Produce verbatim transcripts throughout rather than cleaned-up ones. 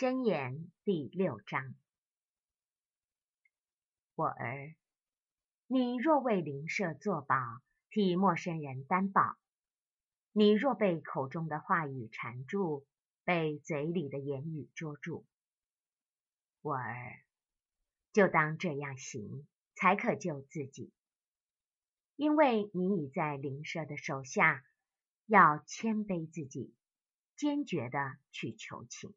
箴言第六章。我儿，你若为邻舍作保，替陌生人担保，你若被口中的话语缠住，被嘴里的言语捉住，我儿，就当这样行，才可救自己。因为你已在邻舍的手下，要谦卑自己，坚决地去求情。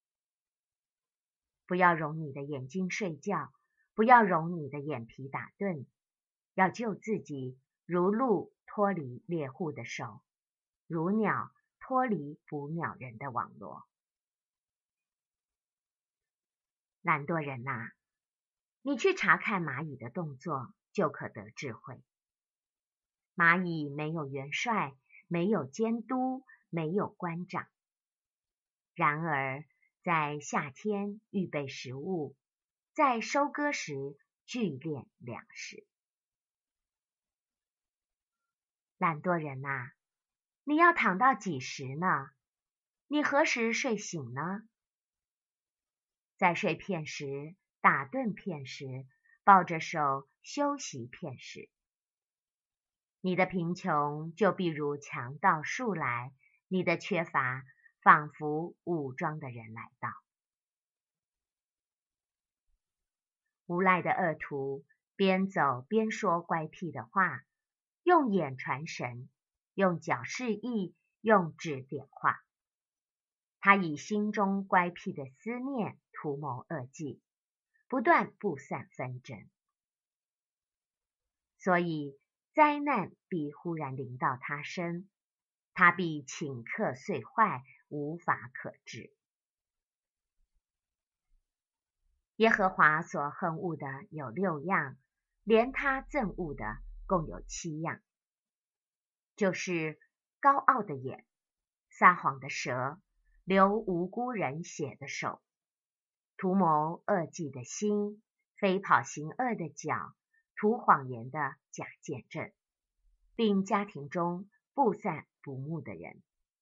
不要容你的眼睛睡觉，不要容你的眼皮打盹，要救自己，如鹿脱离猎户的手，如鸟脱离捕鸟人的网罗。懒惰人啊，你去查看蚂蚁的动作，就可得智慧。蚂蚁没有元帅，没有监督，没有官长，然而在夏天预备食物，在收割时聚敛粮食。懒惰人啊，你要躺到几时呢？你何时睡醒呢？在睡片时，打盹片时，抱着手休息片时。你的贫穷就必如强盗数来，你的缺乏仿佛武装的人来到。无赖的恶徒边走边说乖僻的话，用眼传神，用脚示意，用指点话。他以心中乖僻的思念图谋恶计，不断布散纷争。所以灾难必忽然临到他身，他必顷刻碎坏，无法可治。耶和华所恨恶的有六样，连他憎恶的共有七样，就是高傲的眼，撒谎的舌，流无辜人血的手，图谋恶计的心，飞跑行恶的脚，图谎言的假见证，并家庭中布散不睦的人。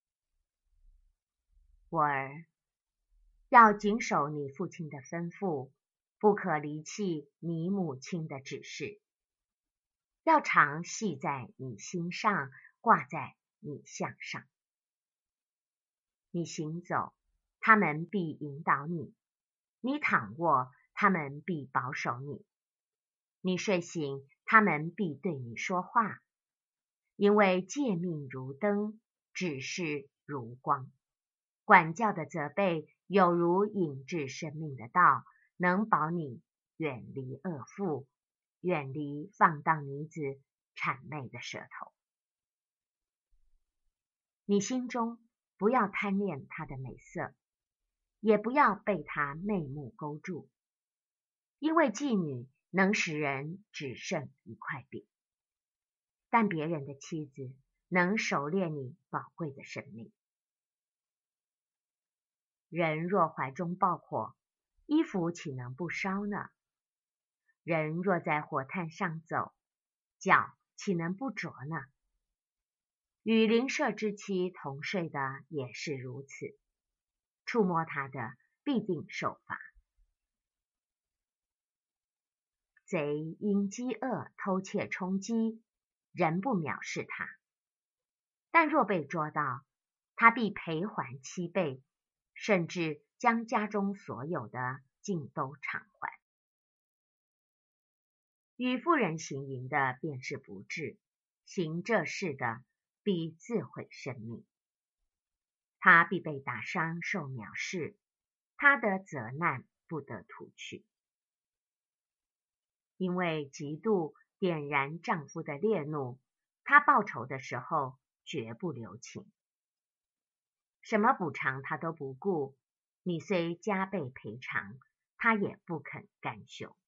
我儿，要谨守你父亲的吩咐，不可离弃你母亲的指示，要常系在你心上，挂在你项上。你行走，他们必引导你；你躺卧，他们必保守你；你睡醒，他们必对你说话。因为诫命如灯，指示如光，管教的责备有如引致生命的道，能保你远离恶妇，远离放荡女子谄媚的舌头。你心中不要贪恋她的美色，也不要被她媚目勾住，因为妓女能使人只剩一块饼，但别人的妻子能狩猎你宝贵的生命。人若怀中抱火，衣服岂能不烧呢？人若在火炭上走，脚岂能不灼呢？与邻舍之妻同睡的也是如此，触摸他的必定受罚。贼因饥饿偷窃充饥，人不藐视他，但若被捉到，他必赔还七倍，甚至将家中所有的尽都偿还。与妇人行淫的便是不智，行这事的必自毁生命。他必被打伤，受藐视，他的责难不得涂去。因为嫉妒点燃丈夫的烈怒，他报仇的时候绝不留情。什么补偿他都不顾，你虽加倍赔偿，他也不肯甘休。